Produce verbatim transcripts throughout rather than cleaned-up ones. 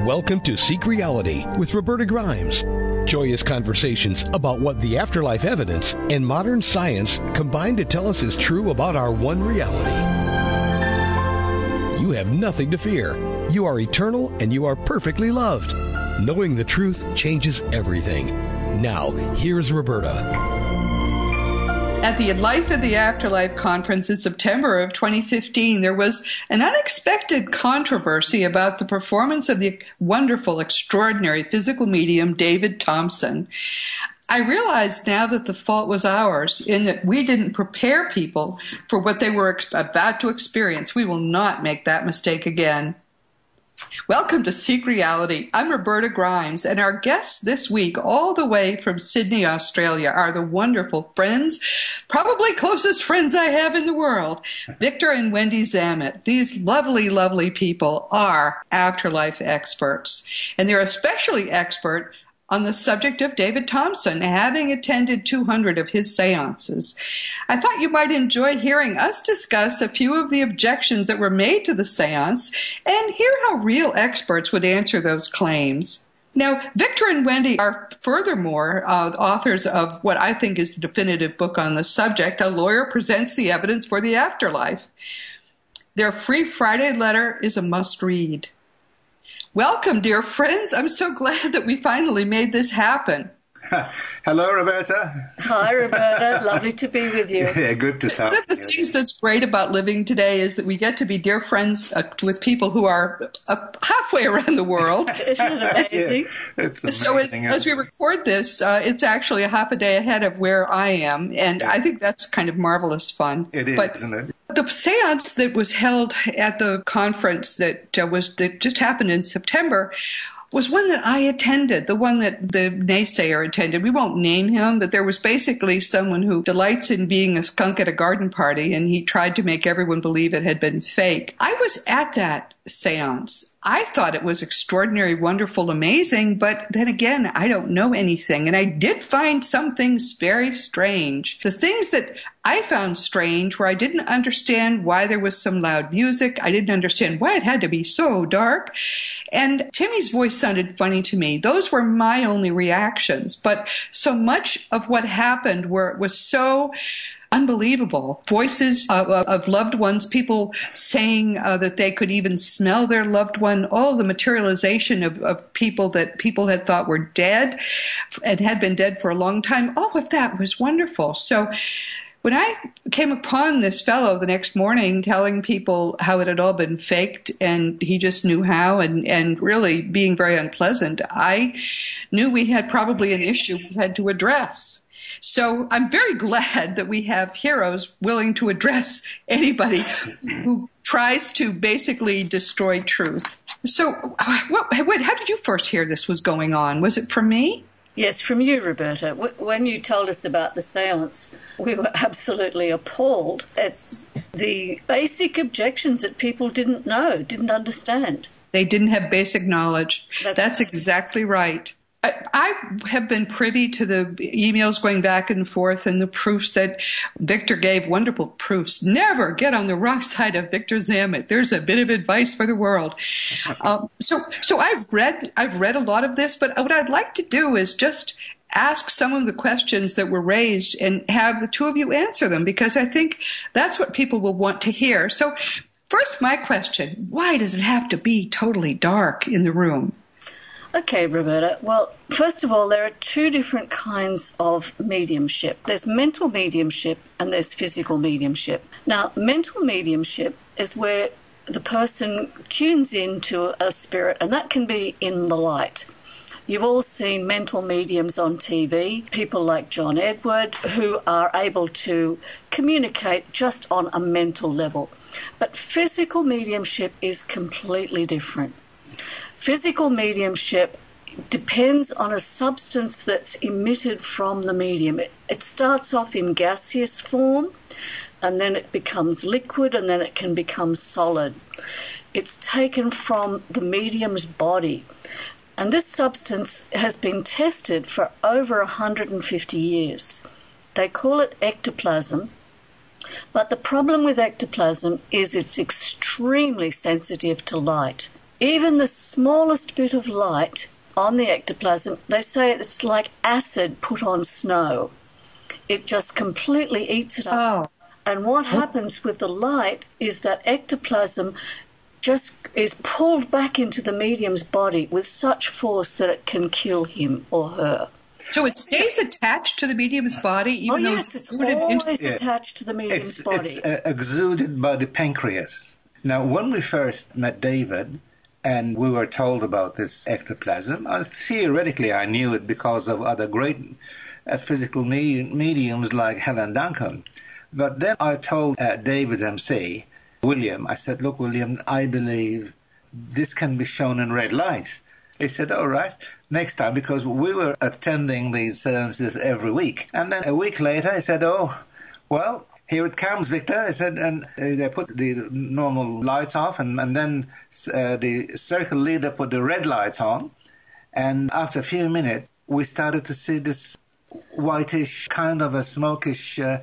Welcome to Seek Reality with Roberta Grimes. Joyous conversations about what the afterlife evidence and modern science combine to tell us is true about our one reality. You have nothing to fear. You are eternal and you are perfectly loved. Knowing the truth changes everything. Now, here's Roberta. At the Life in the Afterlife conference in September of twenty fifteen, there was an unexpected controversy about the performance of the wonderful, extraordinary physical medium David Thompson. I realize now that the fault was ours in that we didn't prepare people for what they were ex- about to experience. We will not make that mistake again. Welcome to Seek Reality. I'm Roberta Grimes, and our guests this week, all the way from Sydney, Australia, are the wonderful friends, probably closest friends I have in the world, Victor and Wendy Zamet. These lovely, lovely people are afterlife experts, and they're especially expert on the subject of David Thompson, having attended two hundred of his seances. I thought you might enjoy hearing us discuss a few of the objections that were made to the seance and hear how real experts would answer those claims. Now, Victor and Wendy are furthermore uh, authors of what I think is the definitive book on the subject, A Lawyer Presents the Evidence for the Afterlife. Their Free Friday letter is a must-read. Welcome, dear friends. I'm so glad that we finally made this happen. Hello, Roberta. Hi, Roberta. Lovely to be with you. Yeah, good to talk. One of the things that's great about living today is that we get to be dear friends uh, with people who are uh, halfway around the world. Isn't it amazing? Yeah, it's amazing. So as, as we record this, uh, it's actually a half a day ahead of where I am, and I think that's kind of marvelous fun. It is, but isn't it? The seance that was held at the conference that uh, was that just happened in September was one that I attended, the one that the naysayer attended. We won't name him, but there was basically someone who delights in being a skunk at a garden party, and he tried to make everyone believe it had been fake. I was at that seance. I thought it was extraordinary, wonderful, amazing, but then again, I don't know anything. And I did find some things very strange. The things that I found strange were I didn't understand why there was some loud music. I didn't understand why it had to be so dark. And Timmy's voice sounded funny to me. Those were my only reactions. But so much of what happened were was so unbelievable. Voices of, of loved ones, people saying uh, that they could even smell their loved one. Oh, the materialization of, of people that people had thought were dead and had been dead for a long time. All of that was wonderful. So when I came upon this fellow the next morning telling people how it had all been faked and he just knew how and, and really being very unpleasant, I knew we had probably an issue we had to address. So I'm very glad that we have heroes willing to address anybody who tries to basically destroy truth. So what, what, how did you first hear this was going on? Was it from me? Yes, from you, Roberta. When you told us about the seance, we were absolutely appalled at the basic objections that people didn't know, didn't understand. They didn't have basic knowledge. That's, That's exactly right. I, I have been privy to the emails going back and forth and the proofs that Victor gave, wonderful proofs. Never get on the wrong side of Victor Zamet. There's a bit of advice for the world. Um, so, so I've read, I've read a lot of this, but what I'd like to do is just ask some of the questions that were raised and have the two of you answer them, because I think that's what people will want to hear. So first, my question, why does it have to be totally dark in the room? Okay, Roberta. Well, first of all, there are two different kinds of mediumship. There's mental mediumship and there's physical mediumship. Now, mental mediumship is where the person tunes into a spirit, and that can be in the light. You've all seen mental mediums on T V, people like John Edward, who are able to communicate just on a mental level. But physical mediumship is completely different. Physical mediumship depends on a substance that's emitted from the medium. It, it starts off in gaseous form, and then it becomes liquid, and then it can become solid. It's taken from the medium's body. And this substance has been tested for over one hundred fifty years. They call it ectoplasm. But the problem with ectoplasm is it's extremely sensitive to light. Even the smallest bit of light on the ectoplasm, they say it's like acid put on snow. It just completely eats it up. Oh. And what happens with the light is that ectoplasm just is pulled back into the medium's body with such force that it can kill him or her. So it stays attached to the medium's body, even oh, though yes, it's it's exuded always into... Yeah. attached to the medium's It's, body. it's uh, exuded by the pancreas. Now, when we first met David and we were told about this ectoplasm, uh, theoretically I knew it because of other great uh, physical me- mediums like Helen Duncan. But then I told uh, David's M C, William, I said, look, William, I believe this can be shown in red light. He said, all right, next time, because we were attending these seances every week. And then a week later, he said, oh, well, here it comes, Victor. He said, and uh, they put the normal lights off, and, and then uh, the circle leader put the red lights on. And after a few minutes, we started to see this whitish, kind of a smokish uh,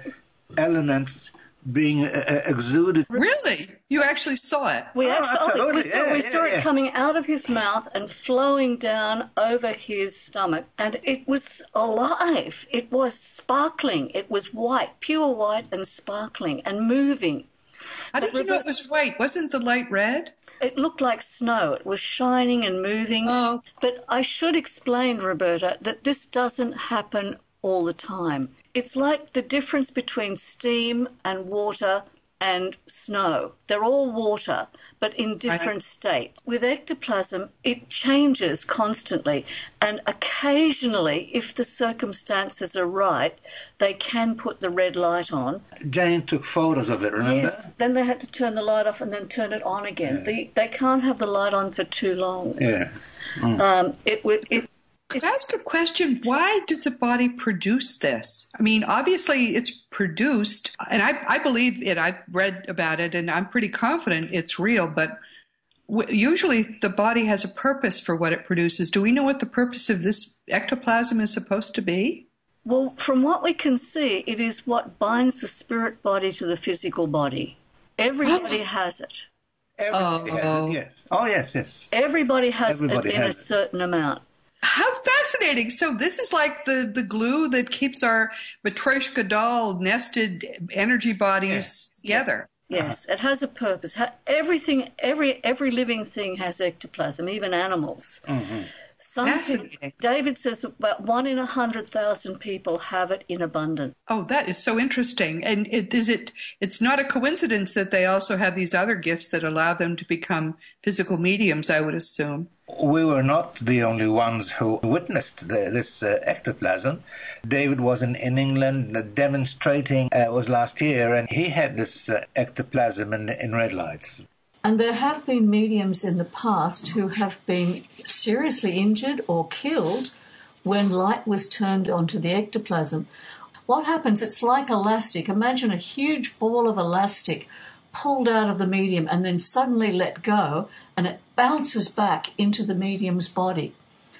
element being uh, exuded. Really? You actually saw it? We Oh, actually absolutely. we saw, Yeah, we yeah, saw yeah. it coming out of his mouth and flowing down over his stomach. And it was alive. It was sparkling. It was white, pure white and sparkling and moving. How did you know it was white? Wasn't the light red? It looked like snow. It was shining and moving. Oh. But I should explain, Roberta, that this doesn't happen all the time. It's like the difference between steam and water and snow. They're all water, but in different states. With ectoplasm, it changes constantly, and occasionally, if the circumstances are right, they can put the red light on. Jane took photos of it, remember? Yes, then they had to turn the light off and then turn it on again. Yeah. The, they can't have the light on for too long. Yeah. Mm. Um, it would... It, Could I ask a question? Why does the body produce this? I mean, obviously it's produced, and I, I believe it. I've read about it, and I'm pretty confident it's real, but w- usually the body has a purpose for what it produces. Do we know what the purpose of this ectoplasm is supposed to be? Well, from what we can see, it is what binds the spirit body to the physical body. Everybody has it. Everybody has Oh. it, yes. Oh, yes, yes. Everybody has Everybody it in has a it. certain amount. How fascinating. So this is like the, the glue that keeps our Matryoshka doll nested energy bodies together. Yes, it has a purpose. Ha- Everything, every every living thing has ectoplasm, even animals. Mm-hmm. Some Fascinating. people, David says about one in a hundred thousand people have it in abundance. Oh, that is so interesting. And it, is it, it's not a coincidence that they also have these other gifts that allow them to become physical mediums, I would assume. We were not the only ones who witnessed the, this uh, ectoplasm. David was in, in England uh, demonstrating, uh, it was last year, and he had this uh, ectoplasm in, in red lights. And there have been mediums in the past who have been seriously injured or killed when light was turned onto the ectoplasm. What happens, it's like elastic. Imagine a huge ball of elastic pulled out of the medium and then suddenly let go, and it bounces back into the medium's body.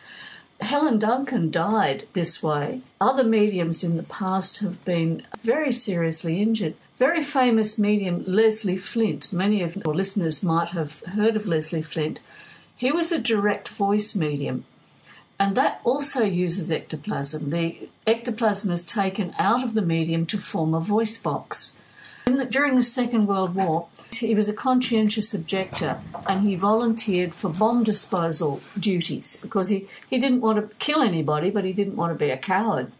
Helen Duncan died this way. Other mediums in the past have been very seriously injured. Very famous medium Leslie Flint, many of your listeners might have heard of Leslie Flint. He was a direct voice medium, and that also uses ectoplasm. The ectoplasm is taken out of the medium to form a voice box. In the, during the Second World War, he was a conscientious objector, and he volunteered for bomb disposal duties because he, he didn't want to kill anybody, but he didn't want to be a coward.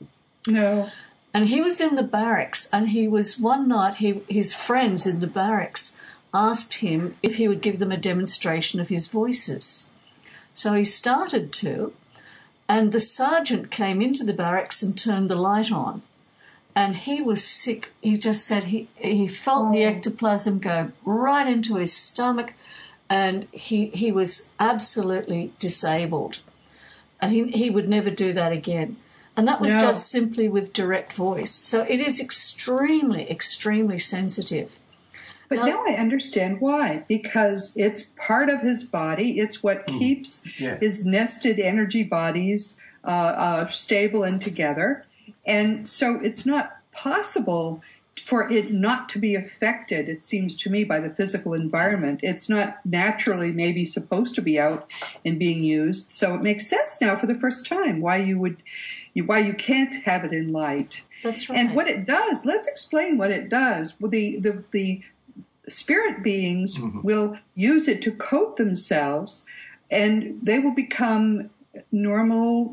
No. And he was in the barracks, and he was one night, he, his friends in the barracks asked him if he would give them a demonstration of his voices. So he started to, and the sergeant came into the barracks and turned the light on. And he was sick. He just said he, he felt the ectoplasm go right into his stomach, and he he was absolutely disabled. And he, he would never do that again. And that was No. just simply with direct voice. So it is extremely, extremely sensitive. But Now- now I understand why. Because it's part of his body. It's what keeps yeah. his nested energy bodies uh, uh, stable and together. And so it's not possible for it not to be affected, it seems to me, by the physical environment. It's not naturally maybe supposed to be out and being used. So it makes sense now for the first time why you would, you, why you can't have it in light. That's right. And what it does, let's explain what it does. Well, the, the, the spirit beings mm-hmm. will use it to coat themselves, and they will become normal,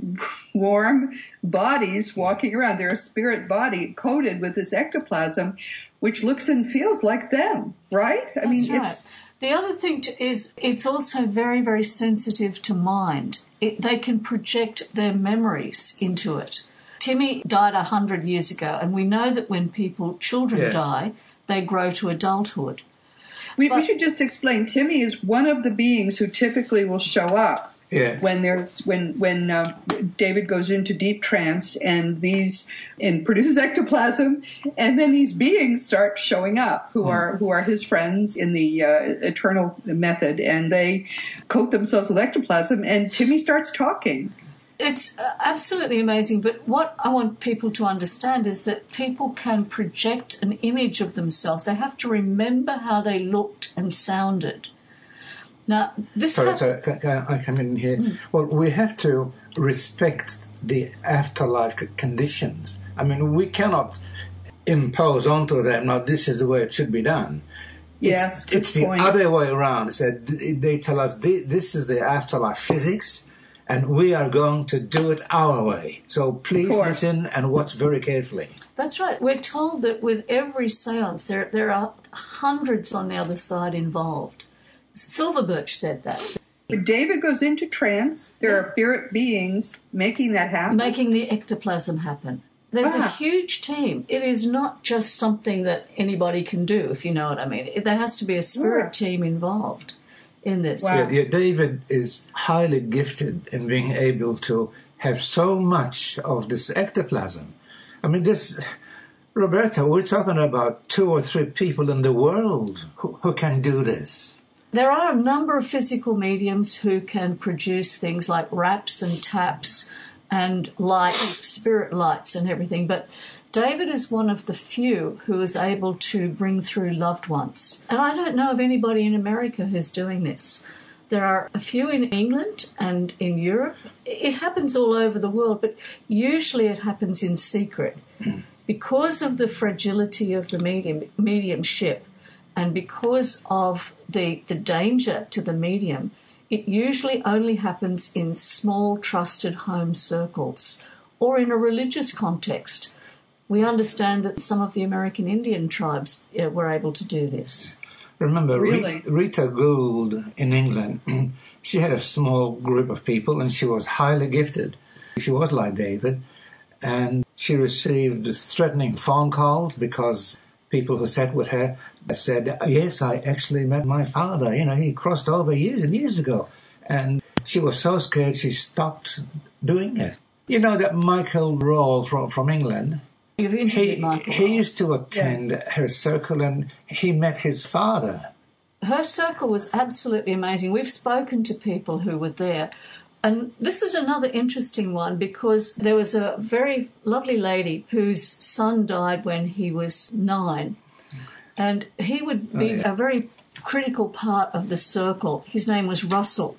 warm bodies walking around. They're a spirit body coated with this ectoplasm, which looks and feels like them, right? I That's mean, right. it's... The other thing to, is it's also very, very sensitive to mind. It, they can project their memories into it. Timmy died a hundred years ago, and we know that when people, children yeah. die, they grow to adulthood. We, but, we should just explain. Timmy is one of the beings who typically will show up yeah. when there's when when uh, David goes into deep trance and these and produces ectoplasm, and then these beings start showing up who mm. are who are his friends in the uh, eternal method, and they coat themselves with ectoplasm, and Timmy starts talking. It's absolutely amazing, but what I want people to understand is that people can project an image of themselves. They have to remember how they looked and sounded. Now, this... Sorry, ha- sorry, can, can I come in here? Mm. Well, we have to respect the afterlife conditions. I mean, we cannot impose onto them, now, this is the way it should be done. Yes, It's, it's the point. other way around. So they tell us this is the afterlife physics, and we are going to do it our way. So please listen and watch very carefully. That's right. We're told that with every seance, there there are hundreds on the other side involved. Silverbirch said that. When David goes into trance, there are spirit beings making that happen. Making the ectoplasm happen. There's ah. a huge team. It is not just something that anybody can do, if you know what I mean. There has to be a spirit yeah. team involved in this. Wow. Yeah, yeah, David is highly gifted in being able to have so much of this ectoplasm. I mean, this, Roberta, we're talking about two or three people in the world who, who can do this. There are a number of physical mediums who can produce things like raps and taps and lights, spirit lights and everything, but David is one of the few who is able to bring through loved ones. And I don't know of anybody in America who's doing this. There are a few in England and in Europe. It happens all over the world, but usually it happens in secret. Because of the fragility of the medium mediumship and because of the, the danger to the medium, it usually only happens in small, trusted home circles or in a religious context. We understand that some of the American Indian tribes uh, were able to do this. Remember, really? Rita Gould in England, she had a small group of people and she was highly gifted. She was like David, and she received threatening phone calls because people who sat with her said, yes, I actually met my father. You know, he crossed over years and years ago. And she was so scared she stopped doing it. You know that Michael Rawle from, from England... You've interviewed he, Michael. He used to attend yes. her circle, and he met his father. Her circle was absolutely amazing. We've spoken to people who were there. And this is another interesting one because there was a very lovely lady whose son died when he was nine. And he would be oh, yeah. a very critical part of the circle. His name was Russell.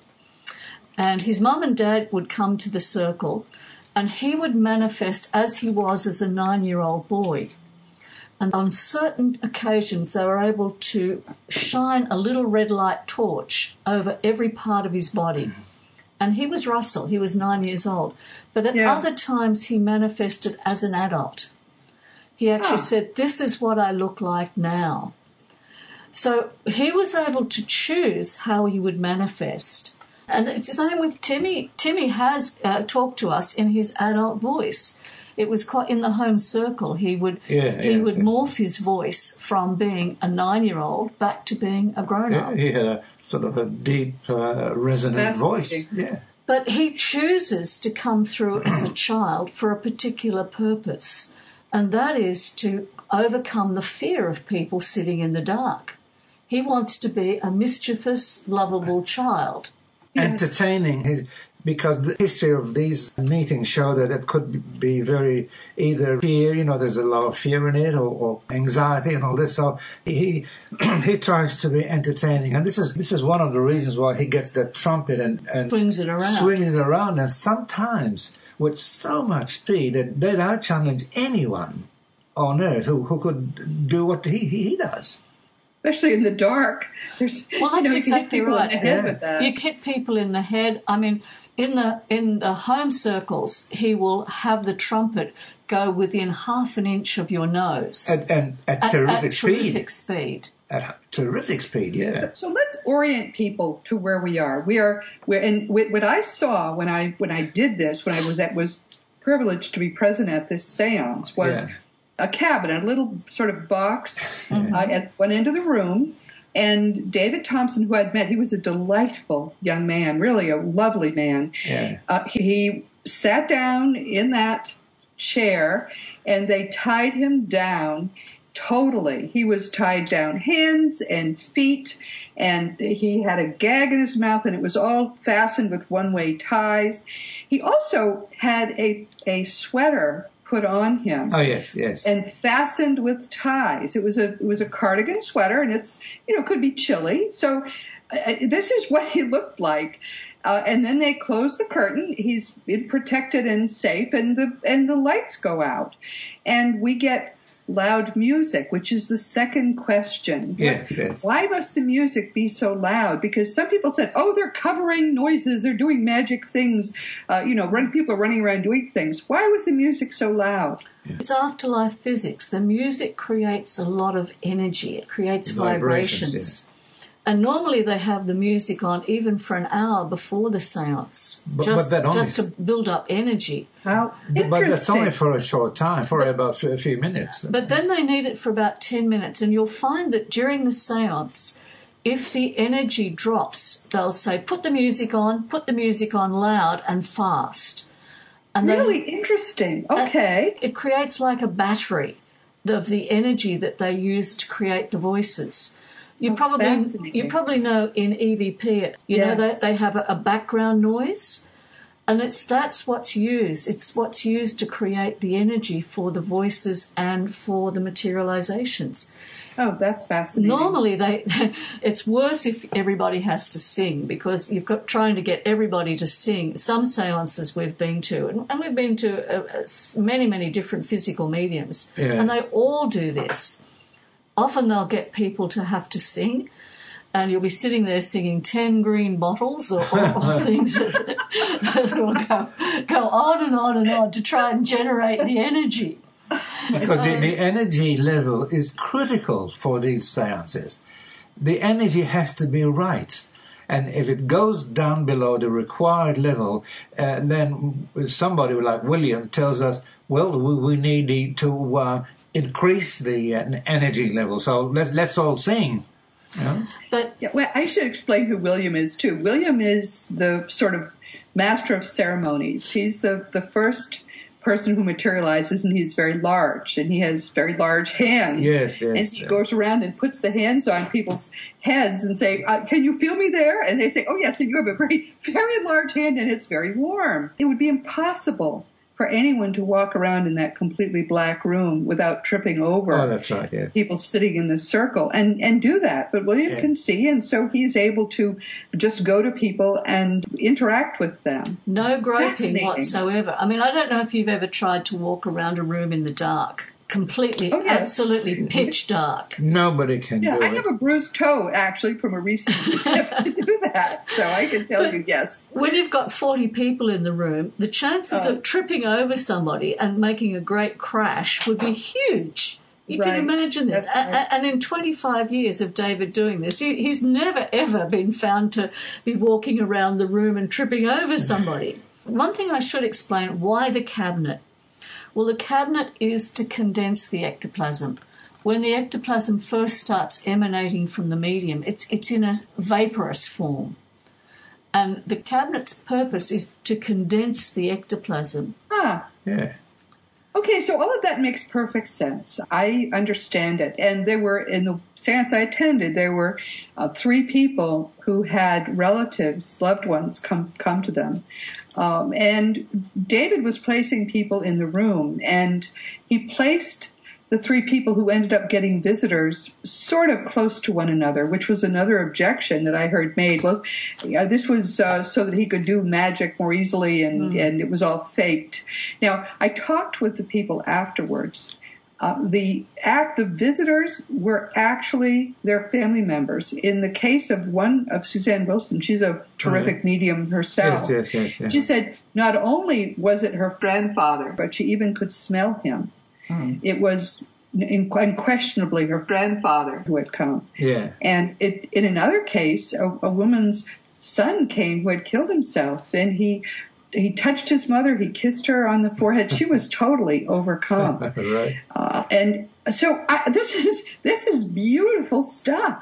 And his mum and dad would come to the circle, and he would manifest as he was as a nine-year-old boy. And on certain occasions, they were able to shine a little red light torch over every part of his body. And he was Russell. He was nine years old. But at yes. other times, he manifested as an adult. He actually oh. said, this is what I look like now. So he was able to choose how he would manifest. And it's the same with Timmy. Timmy has uh, talked to us in his adult voice. It was quite in the home circle. He would yeah, he yeah, would yeah. morph his voice from being a nine-year-old back to being a grown-up. He had a sort of a deep, uh, resonant voice. Yeah. But he chooses to come through as a child for a particular purpose, and that is to overcome the fear of people sitting in the dark. He wants to be a mischievous, lovable child. Entertaining his because the history of these meetings show that it could be very either fear, you know, there's a lot of fear in it, or, or anxiety and all this. So he he tries to be entertaining, and this is this is one of the reasons why he gets that trumpet and, and swings it around, swings it around, and sometimes with so much speed that that I challenge anyone on earth who, who could do what he, he, he does. Especially in the dark. There's, well, that's you know, exactly you right. In the head with that. You hit people in the head. I mean, in the in the home circles, he will have the trumpet go within half an inch of your nose. And, and at, at terrific at speed. Terrific speed. At terrific speed, yeah. So let's orient people to where we are. We are, we're, and what I saw when I when I did this, when I was at was privileged to be present at this séance, was Yeah. a cabinet, a little sort of box Mm-hmm. uh, at one end of the room. And David Thompson, who I'd met, he was a delightful young man, really a lovely man. Yeah. Uh, he sat down in that chair, and they tied him down totally. He was tied down hands and feet, and he had a gag in his mouth, and it was all fastened with one-way ties. He also had a, a sweater put on him. Oh yes, yes. And fastened with ties. It was a it was a cardigan sweater, and it's you know could be chilly. So uh, this is what he looked like. Uh, and then they close the curtain. He's been protected and safe, and the and the lights go out, and we get loud music, which is the second question. Yes, yes. Why must the music be so loud? Because some people said, oh, they're covering noises, they're doing magic things, uh, you know, run, people are running around doing things. Why was the music so loud? It's afterlife physics. The music creates a lot of energy. It creates Vibrations, vibrations. And normally they have the music on even for an hour before the seance, But- just, but that only- just to build up energy. How But that's only interesting. for a short time, for about a few minutes. But then they need it for about ten minutes, and you'll find that during the seance, if the energy drops, they'll say, put the music on, put the music on loud and fast. And they- Really interesting. Okay. it creates like a battery of the energy that they use to create the voices. You Oh, probably fascinating. you probably know in E V P, you know, Yes. they, they have a, a background noise, and it's that's what's used. It's what's used to create the energy for the voices and for the materializations. Oh, that's fascinating. Normally, they it's worse if everybody has to sing, because you've got trying to get everybody to sing. Some seances we've been to, and, and we've been to uh, uh, many, many different physical mediums, Yeah. and they all do this. Often they'll get people to have to sing, and you'll be sitting there singing ten green bottles or, or, or things that, that will go, go on and on and on to try and generate the energy. Because the, the energy level is critical for these seances. The energy has to be right. And if it goes down below the required level, uh, then somebody like William tells us, well, we, we need to uh, increase the uh, energy level. So let's, let's all sing. You know? But Yeah, well, I should explain who William is, too. William is the sort of master of ceremonies. He's the, the first person who materializes, and he's very large, and he has very large hands. Yes, yes. And he goes around and puts the hands on people's heads and say, uh, can you feel me there? And they say, oh, yes, and you have a very, very large hand, and it's very warm. It would be impossible for anyone to walk around in that completely black room without tripping over Oh, that's right, yes. people sitting in the circle and, and do that. But William Yeah. can see, and so he's able to just go to people and interact with them. no groping Fascinating. whatsoever. I mean, I don't know if you've ever tried to walk around a room in the dark, completely, Oh, yes. absolutely pitch dark. Nobody can Yeah, do I it. have a bruised toe, actually, from a recent attempt to do that. So I can tell you, yes. When you've got forty people in the room, the chances Oh. of tripping over somebody and making a great crash would be huge. You Right. can imagine this. That's A- right. a- And in twenty-five years of David doing this, he, he's never, ever been found to be walking around the room and tripping over somebody. One thing I should explain, why the cabinet? Well, the cabinet is to condense the ectoplasm. When the ectoplasm first starts emanating from the medium, it's it's in a vaporous form. And the cabinet's purpose is to condense the ectoplasm. Ah, Yeah. Okay, so all of that makes perfect sense. I understand it. And there were, in the seance I attended, there were uh, three people who had relatives, loved ones, come come to them. Um, and David was placing people in the room, and he placed the three people who ended up getting visitors sort of close to one another, which was another objection that I heard made. Well, yeah, this was uh, so that he could do magic more easily, and, mm. and it was all faked. Now, I talked with the people afterwards. Uh, the act, the visitors were actually their family members. In the case of one of Suzanne Wilson, she's a terrific mm. medium herself. Yes, yes, yes, yes. She said not only was it her grandfather, but she even could smell him. Mm. It was unquestionably her grandfather who had come. Yeah. And it, in another case, a, a woman's son came who had killed himself, and he he touched his mother, he kissed her on the forehead. She was totally overcome. Right. Uh, and so I, this is this is beautiful stuff.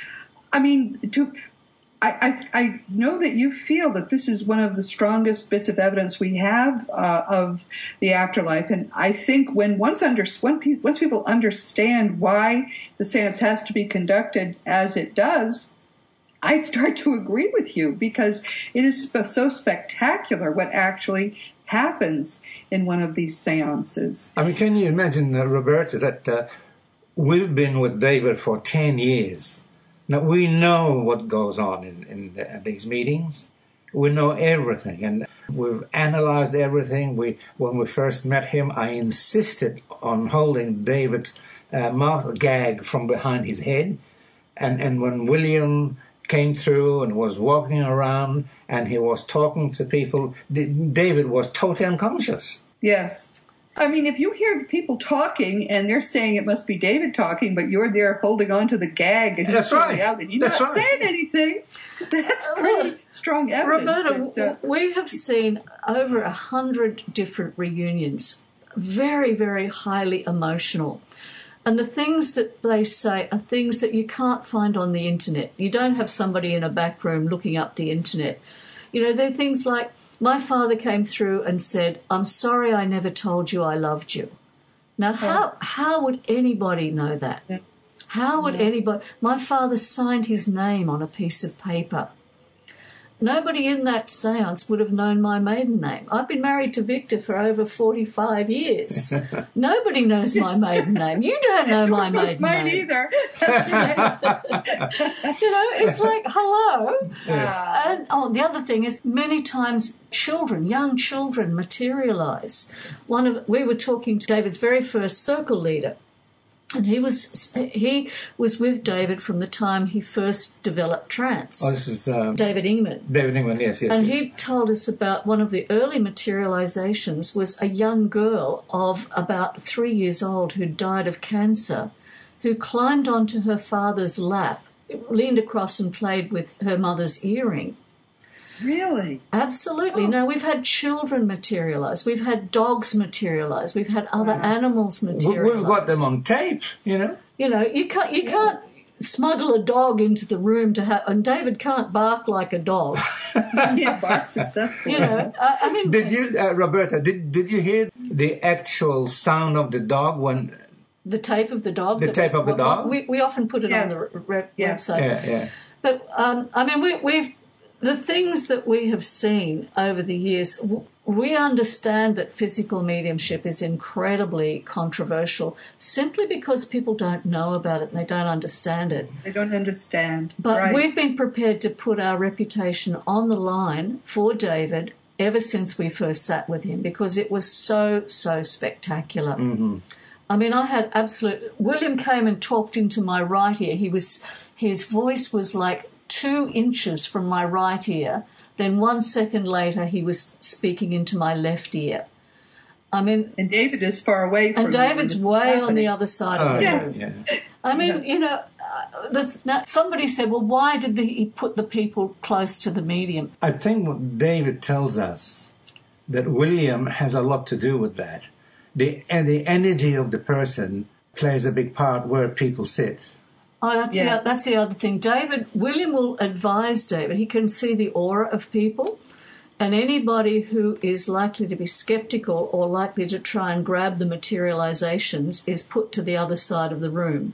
I mean, to I, I, I know that you feel that this is one of the strongest bits of evidence we have uh, of the afterlife, and I think when once under when pe- once people understand why the seance has to be conducted as it does, I'd start to agree with you, because it is sp- so spectacular what actually happens in one of these seances. I mean, can you imagine, uh, Roberta, that uh, we've been with David for ten years. Now, we know what goes on in, in the, at these meetings. We know everything, and we've analyzed everything. We, when we first met him, I insisted on holding David's uh, mouth gag from behind his head. And, and when William came through and was walking around and he was talking to people, David was totally unconscious. Yes. I mean, if you hear people talking and they're saying it must be David talking, but you're there holding on to the gag and that's right. out and you're that's not right. saying anything, that's pretty strong evidence. Roberta, that, uh, we have seen over a hundred different reunions, very, very highly emotional. And the things that they say are things that you can't find on the internet. You don't have somebody in a back room looking up the internet. You know, they're things like, my father came through and said, I'm sorry I never told you I loved you. Now, how how would anybody know that? How would anybody... My father signed his name on a piece of paper. Nobody in that seance would have known my maiden name. I've been married to Victor for over forty-five years. Nobody knows my maiden name. You don't know my maiden mine name. either. You know, it's like, hello. Yeah. And oh, the other thing is, many times children, young children, materialise. One of we were talking to David's very first circle leader, and he was he was with David from the time he first developed trance. Oh, this is um, David Ingman. David Ingman, yes, yes. And yes. he told us about one of the early materializations was a young girl of about three years old who died of cancer, who climbed onto her father's lap, leaned across and played with her mother's earring. Really? Absolutely. Oh. Now, we've had children materialise. We've had dogs materialise. We've had other wow. animals materialise. We've got them on tape, you know. You know, you can't you yeah. can't smuggle a dog into the room to have... And David can't bark like a dog. He barks successfully. You know, I, I mean... Did you, uh, Roberta, did, did you hear the actual sound of the dog when... The tape of the dog? The that, tape of the dog? We, we often put it yes. on the re- yes. website. Yeah, yeah. But, um, I mean, we, we've... The things that we have seen over the years, we understand that physical mediumship is incredibly controversial simply because people don't know about it and they don't understand it. They don't understand. But right. we've been prepared to put our reputation on the line for David ever since we first sat with him because it was so, so spectacular. Mm-hmm. I mean, I had absolute... William came and talked into my right ear. He was, his voice was like two inches from my right ear. Then one second later, he was speaking into my left ear. I mean... And David is far away from And David's way happening. on the other side oh, of the yes. room. Yeah. I mean, Yes. you know, uh, the, now somebody said, well, why did the, he put the people close to the medium? I think what David tells us, that William has a lot to do with that. The, and the energy of the person plays a big part where people sit. Oh, that's, Yeah. the, that's the other thing. David, William will advise David. He can see the aura of people. And anybody who is likely to be skeptical or likely to try and grab the materializations is put to the other side of the room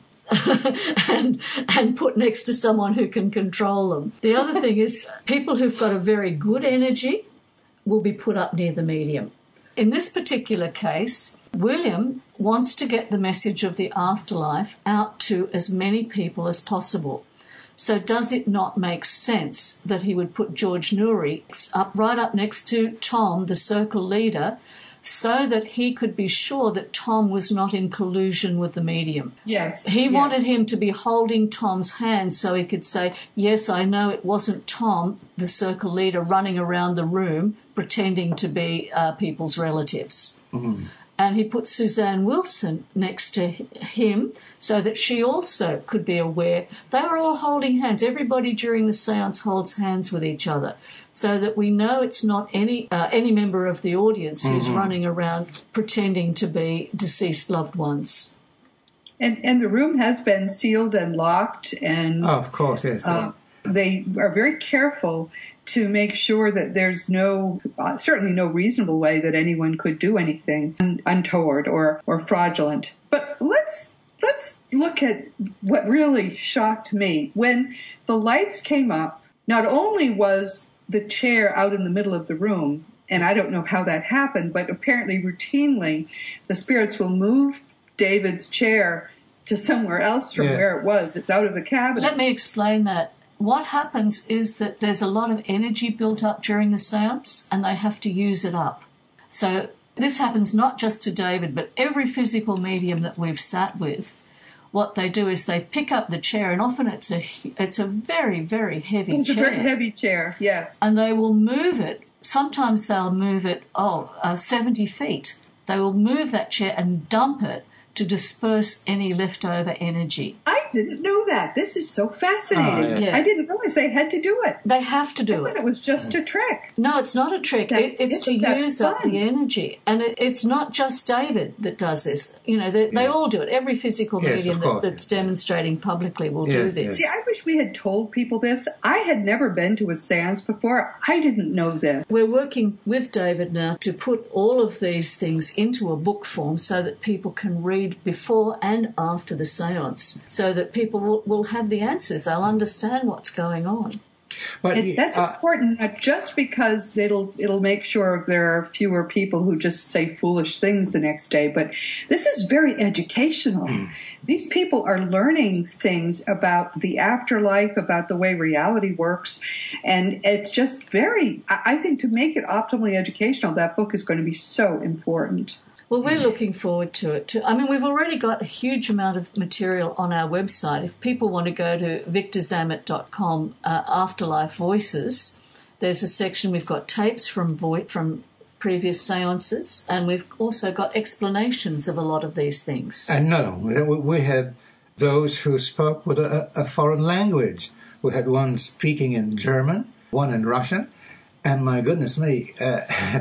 and, and put next to someone who can control them. The other thing is people who've got a very good energy will be put up near the medium. In this particular case, William wants to get the message of the afterlife out to as many people as possible. So does it not make sense that he would put George Noory up right up next to Tom, the circle leader, so that he could be sure that Tom was not in collusion with the medium? Yes. He yes. wanted him to be holding Tom's hand so he could say, yes, I know it wasn't Tom, the circle leader, running around the room pretending to be uh, people's relatives. Mm-hmm. And he put Suzanne Wilson next to him so that she also could be aware. They were all holding hands. Everybody during the seance holds hands with each other so that we know it's not any uh, any member of the audience who's mm-hmm. running around pretending to be deceased loved ones. And and the room has been sealed and locked. And oh, of course, yes. Uh, they are very careful to make sure that there's no, uh, certainly no reasonable way that anyone could do anything un- untoward or, or fraudulent. But let's let's look at what really shocked me. When the lights came up, not only was the chair out in the middle of the room, and I don't know how that happened, but apparently routinely the spirits will move David's chair to somewhere else from yeah. where it was. It's out of the cabinet. Let me explain that. What happens is that there's a lot of energy built up during the seance and they have to use it up. So this happens not just to David, but every physical medium that we've sat with. What they do is they pick up the chair, and often it's a it's a very, very heavy it's chair. It's a very heavy chair, yes. And they will move it. Sometimes they'll move it, oh, uh, seventy feet. They will move that chair and dump it to disperse any leftover energy. I didn't know that. This is so fascinating. Oh, yeah. I didn't realize they had to do it. They have to do I it. thought it was just a trick. No, it's not a trick. That, it, it's to use fun? up the energy. And it, it's not just David that does this. You know, they, yeah. they all do it. Every physical yes, medium that, that's demonstrating publicly will yes, do this. See, I wish we had told people this. I had never been to a seance before. I didn't know this. We're working with David now to put all of these things into a book form so that people can read before and after the seance, so that people will, will have the answers. They'll understand what's going on. But it, that's uh, important, not just because it'll it'll make sure there are fewer people who just say foolish things the next day, but this is very educational. Mm. These people are learning things about the afterlife, about the way reality works, and it's just very, I think, to make it optimally educational, that book is going to be so important. Well, we're looking forward to it too. I mean, we've already got a huge amount of material on our website. If people want to go to victor zammit dot com, uh, Afterlife Voices, there's a section. We've got tapes from vo- from previous seances, and we've also got explanations of a lot of these things. And no, we had those who spoke with a, a foreign language. We had one speaking in German, one in Russian, and my goodness me, uh,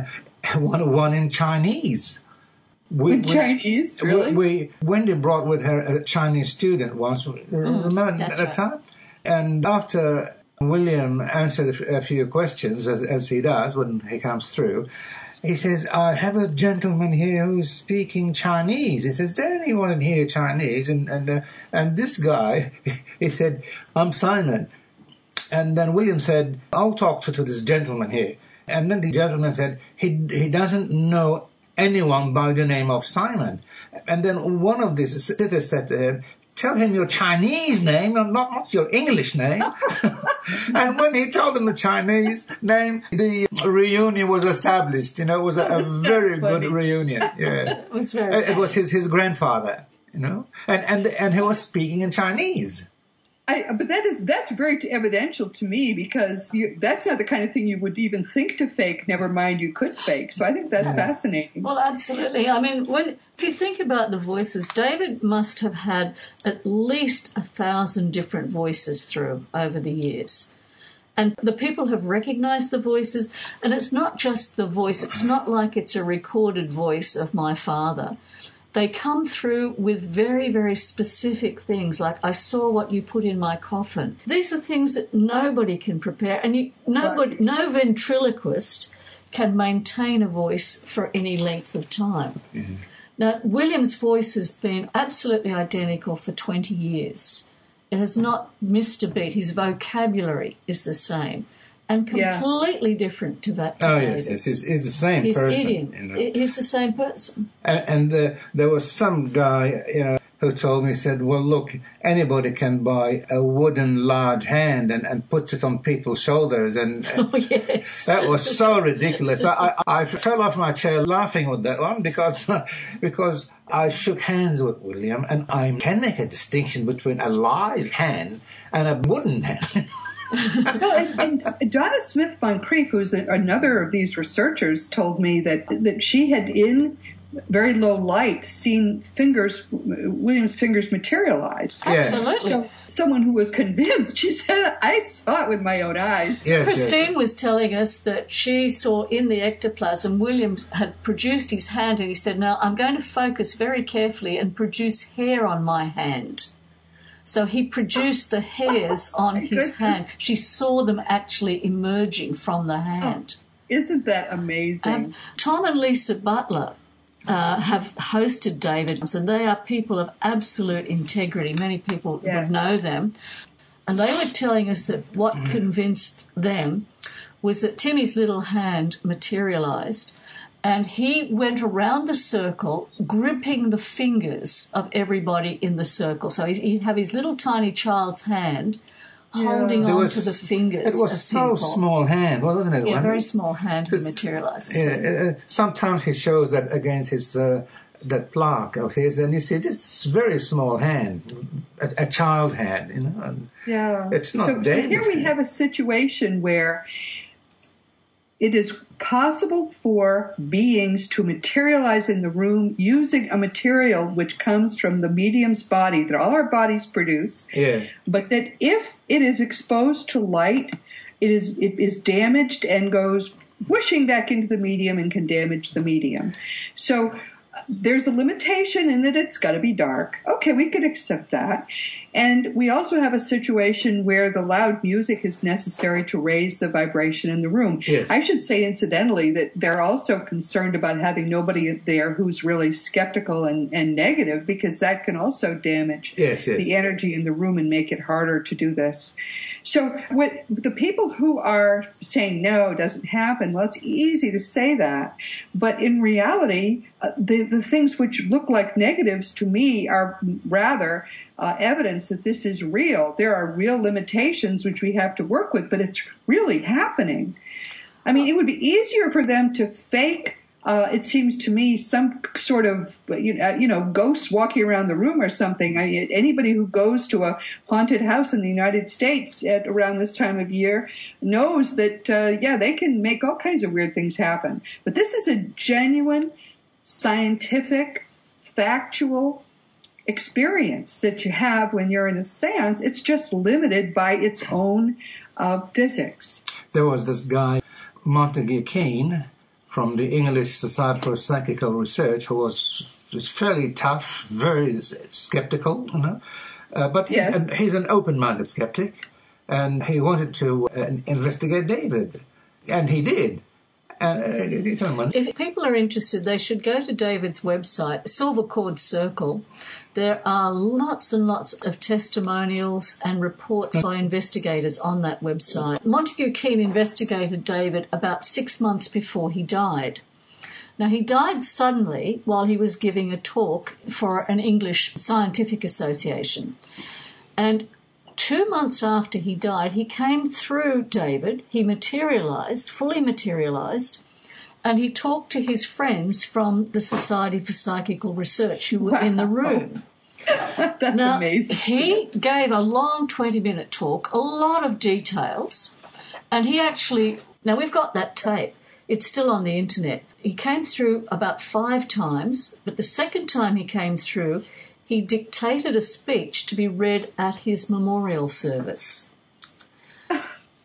one one in Chinese. We, in Chinese, we, really? We, Wendy brought with her a Chinese student once, mm, remember at the right. time? And after William answered a few questions, as, as he does when he comes through, he says, I have a gentleman here who's speaking Chinese. He says, does anyone in here Chinese? And and, uh, and this guy, he said, I'm Simon. And then William said, I'll talk to, to this gentleman here. And then the gentleman said, he he doesn't know anyone by the name of Simon. And then one of these sisters said to him, tell him your Chinese name, not, not your English name. And when he told him the Chinese name, the reunion was established. You know, it was a, a very good reunion. Yeah, it was very. It, it was his, his grandfather, you know, and, and, and he was speaking in Chinese. I, but that is that's very evidential to me, because you, that's not the kind of thing you would even think to fake, never mind you could fake. So I think that's yeah. fascinating. Well, absolutely. I mean, when if you think about the voices, David must have had at least a thousand different voices through over the years. And the people have recognized the voices, and it's not just the voice. It's not like it's a recorded voice of my father. They come through with very, very specific things, like, I saw what you put in my coffin. These are things that nobody can prepare, and you, nobody, no ventriloquist can maintain a voice for any length of time. Mm-hmm. Now, William's voice has been absolutely identical for twenty years. It has not missed a beat. His vocabulary is the same and completely yeah. different to that. To oh, David's. yes, yes. He's, he's the same His person. idiom. In the... He's the same person. And, and uh, there was some guy, you know, who told me, said, well, look, anybody can buy a wooden large hand and, and puts it on people's shoulders. And oh, yes. That was so ridiculous. I, I, I fell off my chair laughing with that one because because I shook hands with William, and I can make a distinction between a live hand and a wooden hand. Well, and, and Donna Smith Moncrief, who's a, another of these researchers, told me that, that she had, in very low light, seen fingers, William's fingers materialize. Yeah. Absolutely. So someone who was convinced, she said, I saw it with my own eyes. Yes, Christine yes. was telling us that she saw in the ectoplasm, William had produced his hand, and he said, now I'm going to focus very carefully and produce hair on my hand. So he produced the hairs on his goodness. hand. She saw them actually emerging from the hand. Oh, isn't that amazing? Um, Tom and Lisa Butler uh, have hosted David, and they are people of absolute integrity. Many people Yeah. would know them. And they were telling us that what mm. convinced them was that Timmy's little hand materialised, and he went around the circle gripping the fingers of everybody in the circle. So he'd have his little tiny child's hand holding There on was- to the fingers. It was of so people. small hand, wasn't it? Yeah, Wendy? very small hand he Because- materialises. Yeah, uh, sometimes he shows that against his uh, that plaque of his, and you see this very small hand, a, a child's hand, you know. And Yeah. it's not so, so David's here we hand. have a situation where it is possible for beings to materialize in the room using a material which comes from the medium's body that all our bodies produce, Yeah. but that if it is exposed to light, it is it is damaged and goes whooshing back into the medium and can damage the medium. So uh, there's a limitation in that it's got to be dark. Okay, we can accept that. And we also have a situation where the loud music is necessary to raise the vibration in the room. Yes. I should say, incidentally, that they're also concerned about having nobody there who's really skeptical and, and negative, because that can also damage Yes, yes. the energy in the room and make it harder to do this. So what the people who are saying no, it doesn't happen, well, it's easy to say that. But in reality, uh, the, the things which look like negatives to me are rather uh, evidence that this is real. There are real limitations which we have to work with, but it's really happening. I mean, it would be easier for them to fake Uh, it seems to me some sort of, you know, you know, ghosts walking around the room or something. I, anybody who goes to a haunted house in the United States at around this time of year knows that, uh, yeah, they can make all kinds of weird things happen. But this is a genuine, scientific, factual experience that you have when you're in a seance. It's just limited by its own uh, physics. There was this guy, Montague Kane, from the English Society for Psychical Research, who was, was fairly tough, very skeptical, you know. Uh, but he's, Yes. an, he's an open-minded skeptic, and he wanted to uh, investigate David, and he did. And uh, gentlemen, If people are interested, they should go to David's website, Silver Cord Circle. There are lots and lots of testimonials and reports by investigators on that website. Montague Keen investigated David about six months before he died. Now, he died suddenly while he was giving a talk for an English scientific association. And two months after he died, he came through David, he materialised, fully materialised, and he talked to his friends from the Society for Psychical Research who were in the room. That's Now, amazing. he gave a long twenty-minute talk, a lot of details, and he actually... Now, we've got that tape. It's still on the internet. He came through about five times, but the second time he came through, he dictated a speech to be read at his memorial service.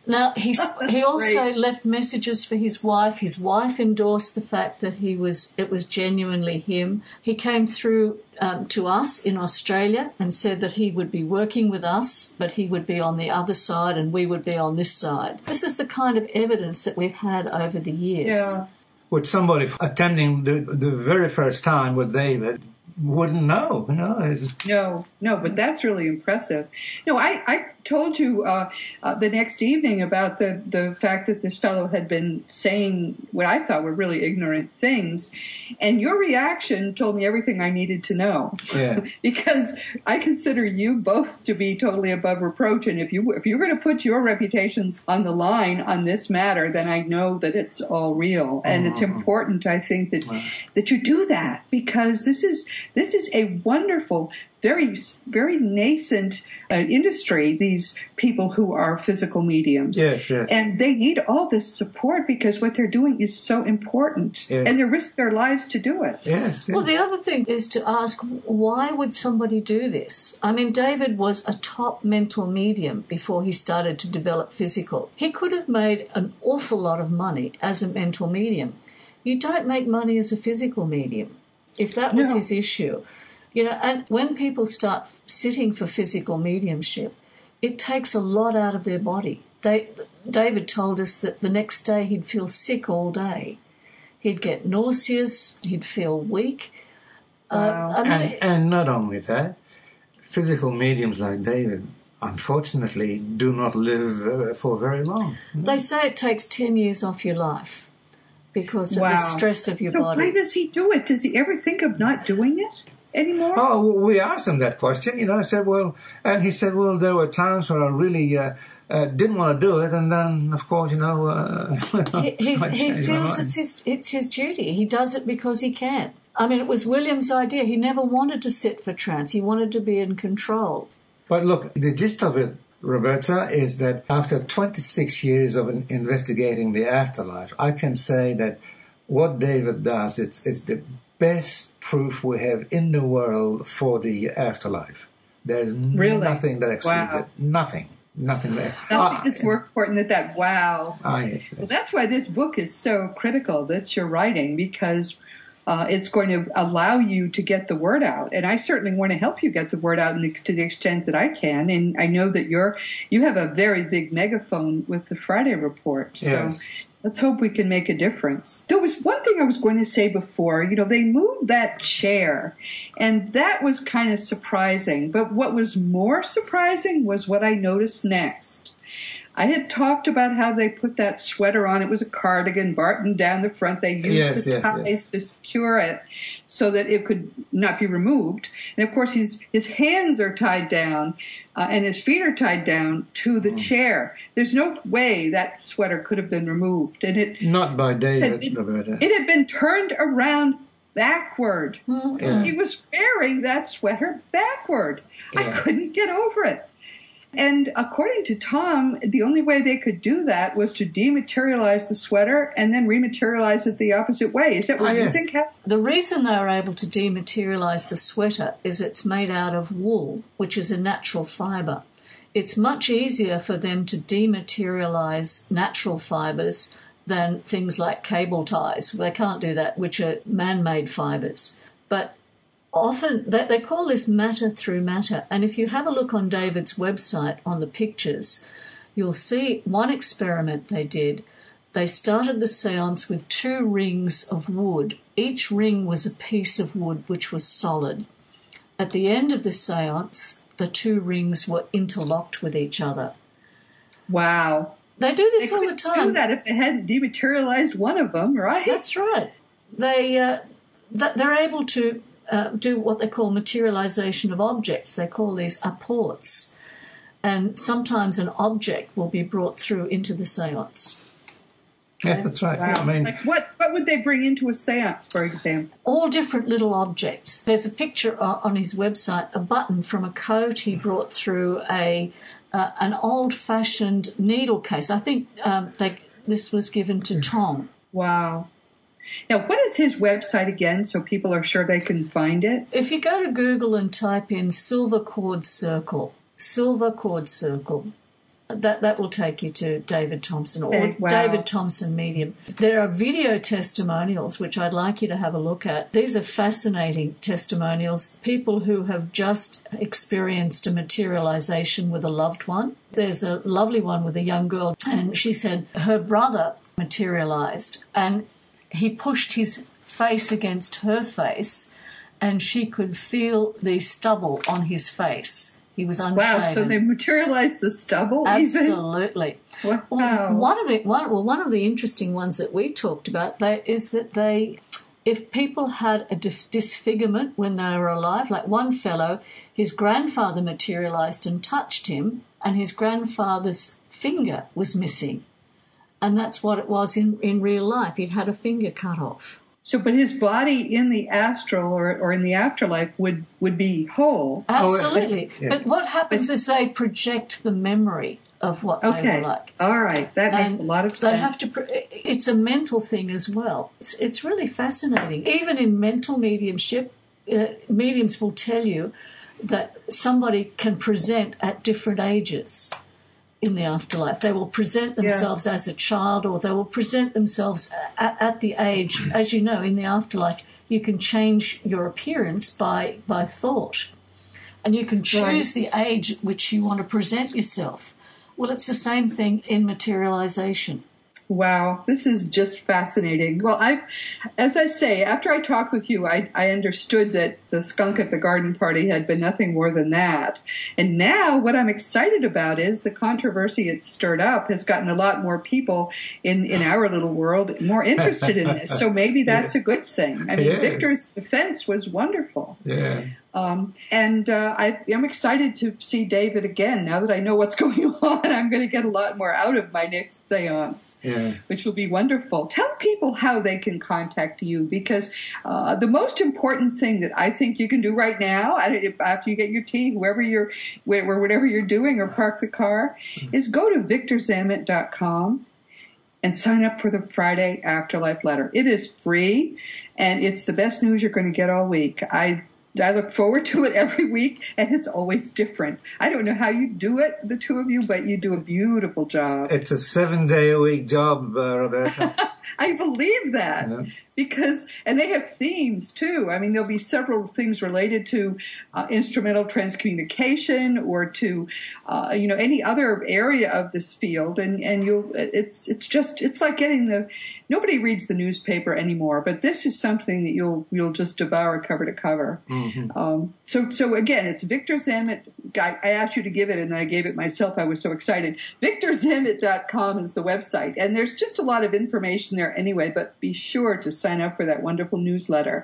Now, he, he also great. left messages for his wife. His wife endorsed the fact that he was it was genuinely him. He came through um, to us in Australia and said that he would be working with us, but he would be on the other side and we would be on this side. This is the kind of evidence that we've had over the years. Yeah. With somebody attending the, the very first time with David wouldn't know, you know. It's, No, no, but that's really impressive. No, I, I told you uh, uh, the next evening about the, the fact that this fellow had been saying what I thought were really ignorant things, and your reaction told me everything I needed to know. Yeah. Because I consider you both to be totally above reproach, and if you if you're going to put your reputations on the line on this matter, then I know that it's all real, and Mm-hmm. it's important. I think that that you do that, because this is this is a wonderful, very, very nascent uh, industry, these people who are physical mediums. Yes, yes. And they need all this support because what they're doing is so important. Yes. And they risk their lives to do it. yes, Well, yes. the other thing is to ask, why would somebody do this? I mean, David was a top mental medium before he started to develop physical. He could have made an awful lot of money as a mental medium. You don't make money as a physical medium, if that was No. his issue. You know, and when people start sitting for physical mediumship, it takes a lot out of their body. They, David told us that the next day he'd feel sick all day. He'd get nauseous, he'd feel weak. Wow. Uh, I mean, And, and not only that, physical mediums like David, unfortunately, do not live uh, for very long. they say it takes ten years off your life because of Wow. the stress of your So body. why does he do it? Does he ever think of not doing it anymore? Oh, we asked him that question, you know. I said, well, and he said, well, there were times when I really uh, uh, didn't want to do it, and then, of course, you know, uh, He, he, I he changed my feels mind. it's his, it's his duty. He does it because he can. I mean, it was William's idea. He never wanted to sit for trance. He wanted to be in control. But look, the gist of it, Roberta, is that after twenty-six years of in- investigating the afterlife, I can say that what David does, it's, it's the best proof we have in the world for the afterlife. There's Really? nothing that exceeds Wow. it. Nothing. Nothing there. Nothing is more important than that. Wow. Ah, yes, yes. Well, that's why this book is so critical that you're writing, because uh, it's going to allow you to get the word out. And I certainly want to help you get the word out in the, to the extent that I can. And I know that you're you have a very big megaphone with the Friday Report. So Yes. let's hope we can make a difference. There was one thing I was going to say before. You know, they moved that chair, and that was kind of surprising. But what was more surprising was what I noticed next. I had talked about how they put that sweater on. It was a cardigan, buttoned down the front. They used Yes, the yes, ties yes. to secure it so that it could not be removed. And of course, his his hands are tied down, uh, and his feet are tied down to the chair. There's no way that sweater could have been removed. And it Not by David, it, Roberta. it had been turned around backward. Yeah. He was wearing that sweater backward. I Yeah. couldn't get over it. And according to Tom, the only way they could do that was to dematerialize the sweater and then rematerialize it the opposite way. Is that what Ah, you yes. think happened? The reason they were able to dematerialize the sweater is it's made out of wool, which is a natural fiber. It's much easier for them to dematerialize natural fibers than things like cable ties. They can't do that, which are man-made fibers. But often they, they call this matter through matter. And if you have a look on David's website on the pictures, you'll see one experiment they did. They started the seance with two rings of wood. Each ring was a piece of wood which was solid. At the end of the seance, the two rings were interlocked with each other. Wow. They do They this all the couldn't time. do that if they hadn't dematerialized one of them, right? That's right. They uh, th- they're able to uh, do what they call materialization of objects. They call these apports, and sometimes an object will be brought through into the séance. Yes, that's right. Wow. I mean, Like what, what would they bring into a seance, for example? All different little objects. There's a picture uh, on his website, a button from a coat he brought through, a uh, an old-fashioned needle case. I think um, they, this was given to Tom. Wow. Now, what is his website again, so people are sure they can find it? If you go to Google and type in silver cord circle, silver cord circle, That that will take you to David Thompson or Okay, wow. David Thompson Medium. There are video testimonials, which I'd like you to have a look at. These are fascinating testimonials. People who have just experienced a materialization with a loved one. There's a lovely one with a young girl, and she said her brother materialized, and he pushed his face against her face, and she could feel the stubble on his face. He was unshaven. Wow, so they materialized the stubble? Absolutely. Even? Wow. Well, one of the one, well, one of the interesting ones that we talked about they, is that they, if people had a dif- disfigurement when they were alive, like one fellow, his grandfather materialized and touched him, and his grandfather's finger was missing, and that's what it was in, in real life. He'd had a finger cut off. So, but his body in the astral or, or in the afterlife would, would be whole. Absolutely. Oh, yeah. But what happens is they project the memory of what Okay. they were like. All right. That makes And a lot of they sense. have to. Pro- it's a mental thing as well. It's, it's really fascinating. Even in mental mediumship, uh, mediums will tell you that somebody can present at different ages in the afterlife. They will present themselves yeah. as a child, or they will present themselves at, at the age. As you know, in the afterlife, you can change your appearance by by thought, and you can choose right. the age at which you want to present yourself. Well, it's the same thing in materialization. Wow, this is just fascinating. Well, I, as I say, after I talked with you, I, I understood that the skunk at the garden party had been nothing more than that. And now what I'm excited about is the controversy it's stirred up has gotten a lot more people in, in our little world more interested in this. So maybe that's a good thing. I mean, Yes. Victor's defense was wonderful. Yeah. Um, and uh, I, I'm excited to see David again. Now that I know what's going on, I'm going to get a lot more out of my next seance, Yeah. which will be wonderful. Tell people how they can contact you, because uh, the most important thing that I think you can do right now, after you get your tea, whoever you're, or whatever you're doing, or park the car, is go to victor zammit dot com and sign up for the Friday Afterlife letter. It is free, and it's the best news you're going to get all week. I I look forward to it every week, and it's always different. I don't know how you do it, the two of you, but you do a beautiful job. It's a seven-day-a-week job, uh, Roberta. I believe that. Yeah. Because, and they have themes too. I mean, there'll be several things related to uh, instrumental transcommunication or to, uh, you know, any other area of this field. And, and you'll, it's, it's just, it's like getting the, nobody reads the newspaper anymore, but this is something that you'll, you'll just devour cover to cover. Mm-hmm. Um, so, so again, it's Victor Zammit. I, I asked you to give it, and then I gave it myself. I was so excited. victor zammit dot com is the website, and there's just a lot of information there anyway, but be sure to sign up for that wonderful newsletter.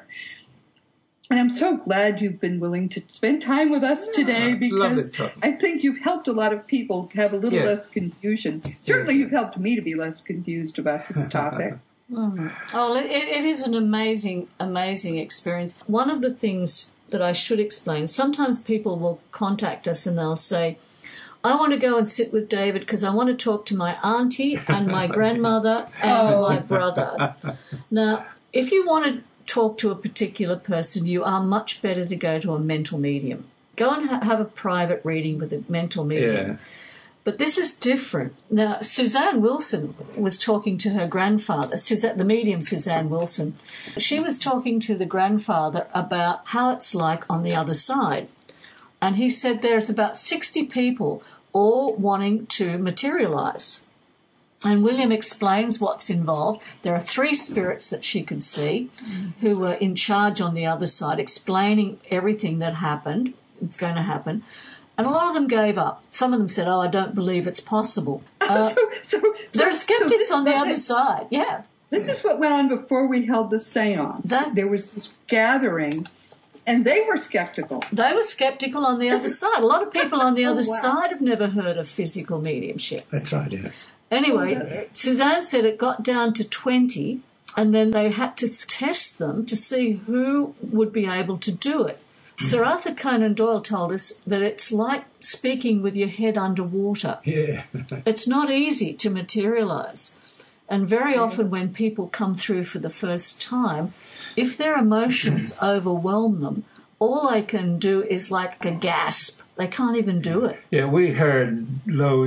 And I'm so glad you've been willing to spend time with us Yeah, today, it's lovely because talking. I think you've helped a lot of people have a little Yes. less confusion. Certainly Yes. you've helped me to be less confused about this topic. Mm. Oh, it, it is an amazing, amazing experience. One of the things that I should explain, sometimes people will contact us and they'll say, I want to go and sit with David because I want to talk to my auntie and my grandmother and Oh. my brother. Now, if you want to talk to a particular person, you are much better to go to a mental medium. Go and ha- have a private reading with a mental medium. Yeah. But this is different. Now, Suzanne Wilson was talking to her grandfather, Suzanne, the medium Suzanne Wilson. She was talking to the grandfather about how it's like on the other side. And he said there's about sixty people all wanting to materialize. And William explains what's involved. There are three spirits that she could see who were in charge on the other side, explaining everything that happened, it's going to happen. And a lot of them gave up. Some of them said, oh, I don't believe it's possible. Uh, so, so, there are so- skeptics so this- on the that- other side, yeah. This is what went on before we held the seance. That- there was this gathering, and they were skeptical. They were skeptical on the other side. A lot of people on the Oh, other wow. side have never heard of physical mediumship. That's right, yeah. Anyway, Oh, that's- Suzanne said it got down to twenty, and then they had to test them to see who would be able to do it. Sir Arthur Conan Doyle told us that it's like speaking with your head underwater. Yeah. It's not easy to materialise. And very often when people come through for the first time, if their emotions overwhelm them, all they can do is like a gasp. They can't even do it. Yeah, we heard Lowe's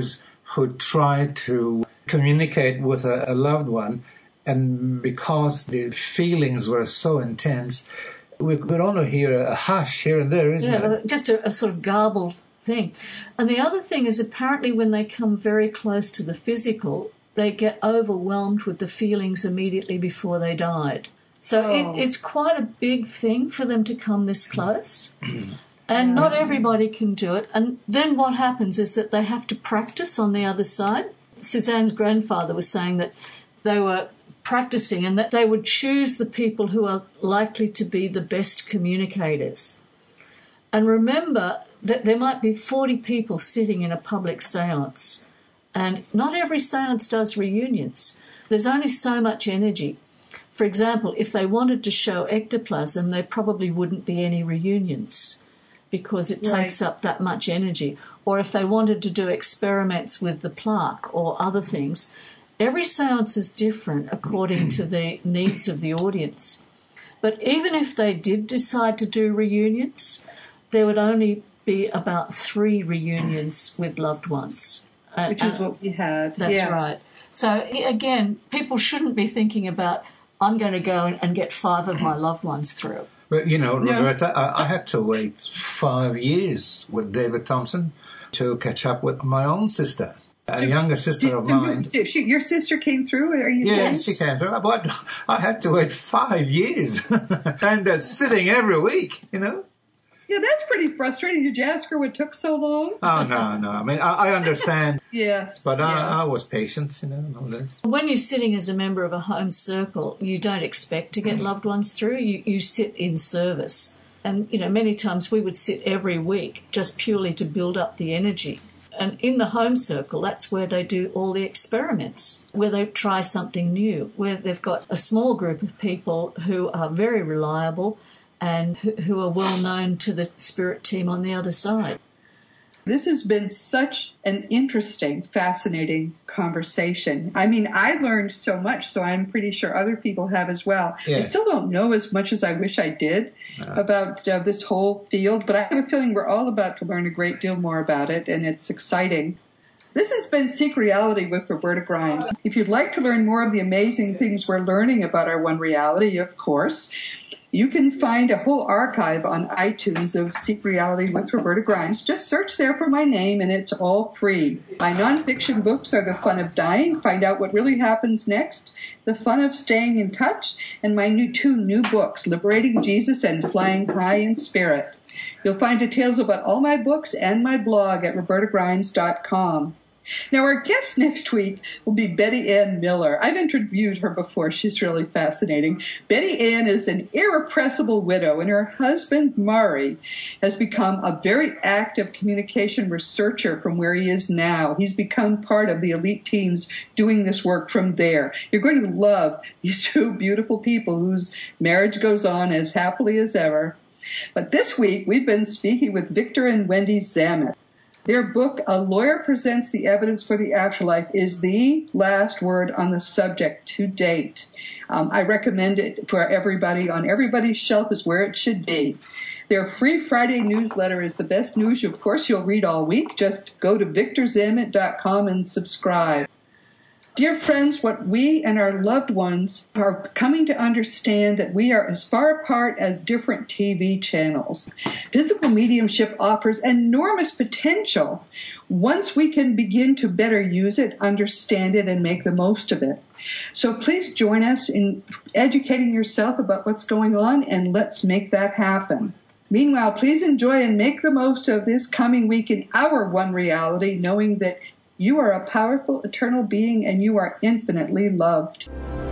who tried to communicate with a, a loved one, and because the feelings were so intense, we could only hear a hush here and there, isn't yeah, it? Just a, a sort of garbled thing. And the other thing is, apparently when they come very close to the physical, they get overwhelmed with the feelings immediately before they died. So Oh. it, it's quite a big thing for them to come this close. And not everybody can do it. And then what happens is that they have to practice on the other side. Suzanne's grandfather was saying that they were practicing and that they would choose the people who are likely to be the best communicators. And remember that there might be forty people sitting in a public seance, and not every seance does reunions. There's only so much energy. For example, if they wanted to show ectoplasm, there probably wouldn't be any reunions because it Right. takes up that much energy. Or if they wanted to do experiments with the plaque or other things, every seance is different according to the needs of the audience. But even if they did decide to do reunions, there would only be about three reunions with loved ones. Uh, Which is uh, what we had. That's Yes. right. So, again, people shouldn't be thinking about, I'm going to go and get five of my loved ones through. But, you know, No. Roberta, I, I had to wait five years with David Thompson to catch up with my own sister, a So younger sister Did- of so mine. you- she- your sister came through, are you Yes, she saying? came through. But I had to wait five years and uh, sitting every week, you know. Yeah, that's pretty frustrating. Did you ask her what took so long? Oh, no, no. I mean, I, I understand, Yes. but I, yes. I was patient, you know, and all this. When you're sitting as a member of a home circle, you don't expect to get loved ones through. You, you sit in service. And, you know, many times we would sit every week just purely to build up the energy. And in the home circle, that's where they do all the experiments, where they try something new, where they've got a small group of people who are very reliable and who, who are well known to the spirit team on the other side. This has been such an interesting, fascinating conversation. I mean, I learned so much, so I'm pretty sure other people have as well. Yeah. I still don't know as much as I wish I did about uh, this whole field, but I have a feeling we're all about to learn a great deal more about it, and it's exciting. This has been Seek Reality with Roberta Grimes. If you'd like to learn more of the amazing things we're learning about our One Reality, of course, you can find a whole archive on iTunes of Seek Reality with Roberta Grimes. Just search there for my name, and it's all free. My nonfiction books are The Fun of Dying, Find Out What Really Happens Next, The Fun of Staying in Touch, and my new two new books, Liberating Jesus and Flying High in Spirit. You'll find details about all my books and my blog at roberta grimes dot com. Now, our guest next week will be Betty Ann Miller. I've interviewed her before. She's really fascinating. Betty Ann is an irrepressible widow, and her husband, Murray, has become a very active communication researcher from where he is now. He's become part of the elite teams doing this work from there. You're going to love these two beautiful people whose marriage goes on as happily as ever. But this week, we've been speaking with Victor and Wendy Zamet. Their book, A Lawyer Presents the Evidence for the Afterlife, is the last word on the subject to date. Um, I recommend it for everybody. On everybody's shelf is where it should be. Their free Friday newsletter is the best news, of course, you'll read all week. Just go to victor zamet dot com and subscribe. Dear friends, what we and our loved ones are coming to understand that we are as far apart as different T V channels. Physical mediumship offers enormous potential once we can begin to better use it, understand it, and make the most of it. So please join us in educating yourself about what's going on, and let's make that happen. Meanwhile, please enjoy and make the most of this coming week in our One Reality, knowing that you are a powerful, eternal being, and you are infinitely loved.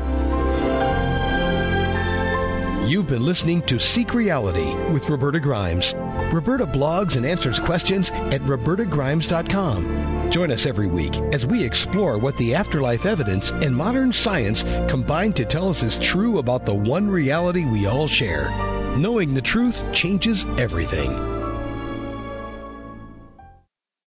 You've been listening to Seek Reality with Roberta Grimes. Roberta blogs and answers questions at roberta grimes dot com. Join us every week as we explore what the afterlife evidence and modern science combine to tell us is true about the one reality we all share. Knowing the truth changes everything.